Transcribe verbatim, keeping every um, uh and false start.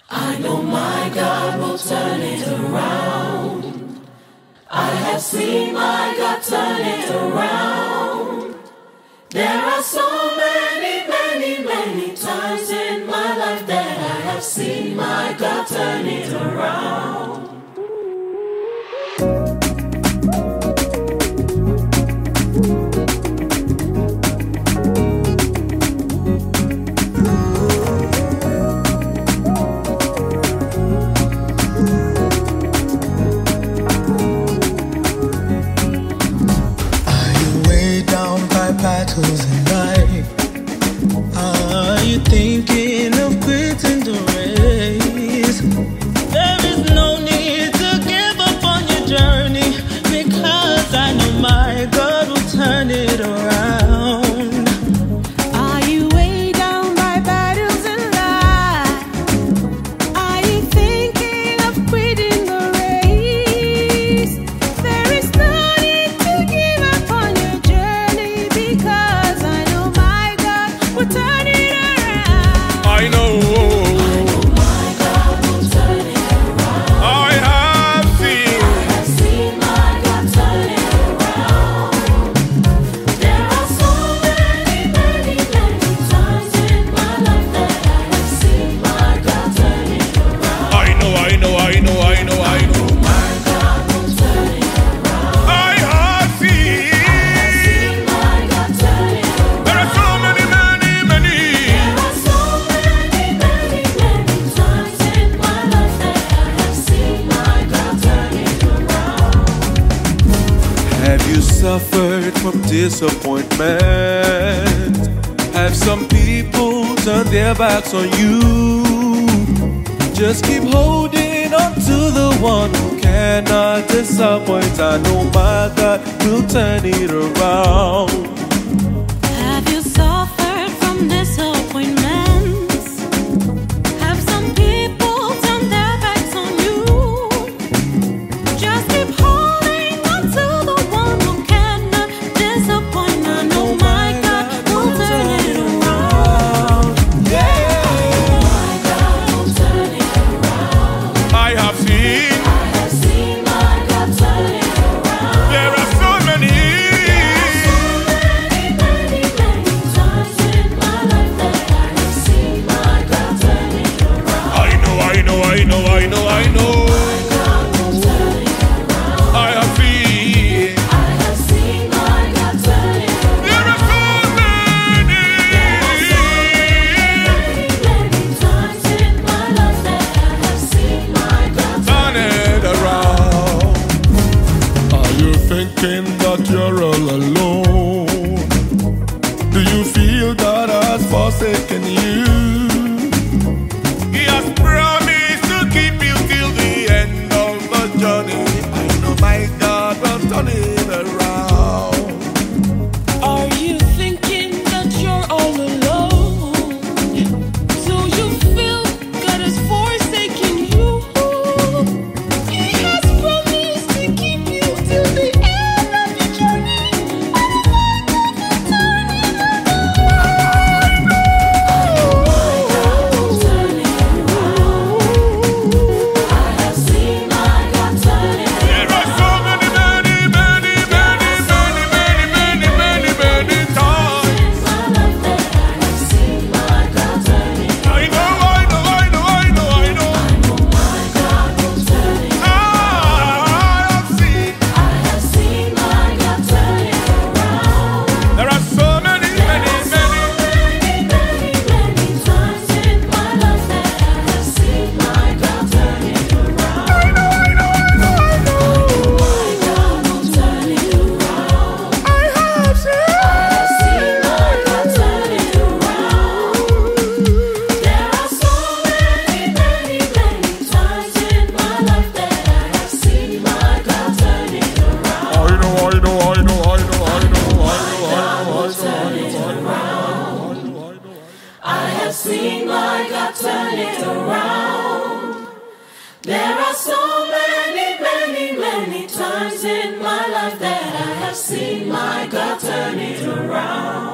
I know my God will turn it around. I have seen my God turn it around. There are so many, many, many times in my life that I have seen my God turn it around. Battles in life. Are you thinking of quitting the race? There is no need to give up on your journey, because I know my God will turn it around. Are you weighed down by battles in life? Are you thinking of quitting the race? There is no need to give up on your journey, because I know my God will turn it around. I know. I know my God will turn it around. I have seen. I have seen my God turn it around. There are so many, many, many times in my life that I have seen my God turn it around. I know, I know, I know, I know, I know. My God will turn it around. I have seen. I have seen my God turn it around. There are so many, many, many. There are so many, many, many times in my life that I have seen my God turn it around. Have you suffered from disappointment? Have some people turned their backs on you? Just keep holding on to the one who cannot disappoint. I know my God will turn it around. Have you suffered from disappointments? Have some people turned their backs on you? Just keep holding on to the one who cannot disappoint. I know my God will turn it around. My God will turn it around. I have seen. I have seen my God turn it around. There are so many. Many, many, many times in my life that I have seen my God turn it around. I know, I know, I know, I know, I know. My God will turn it around. I have seen. I have seen my God turn it around. There are so many. Many, many times in my life that I have seen my God turn Turn it around. Are you thinking that you're all alone? Do you feel God has forsaken you? He has promised to keep you till the end of the journey. I know my God will turn it around. Are you thinking that you're all alone? Do you feel God has forsaken you? He has promised to keep you till the end of your journey. I know my God will turn it around. turn it around. I have seen my God turn it around. There are so many, many, many, many, many, many, many, many, many times. In my life that I have seen my God turn it around. I know, I know, I know, I know, I know. I know my God will turn it around. I have seen. I have seen my God turn it around. There are so many, many, So many. many, many, many times in my life that I have seen my God turn it around. I know, I know, I know, I know. My God will turn it around. I have seen. I have seen my God turn it around. There are so many, many, many times in my life that I have seen my God turn it around. I know, I know, I know, I know, I know, I know, I know, Turn it around. I have seen my God turn it around. There are so many, many, many times in my life that I have seen my God turn it around.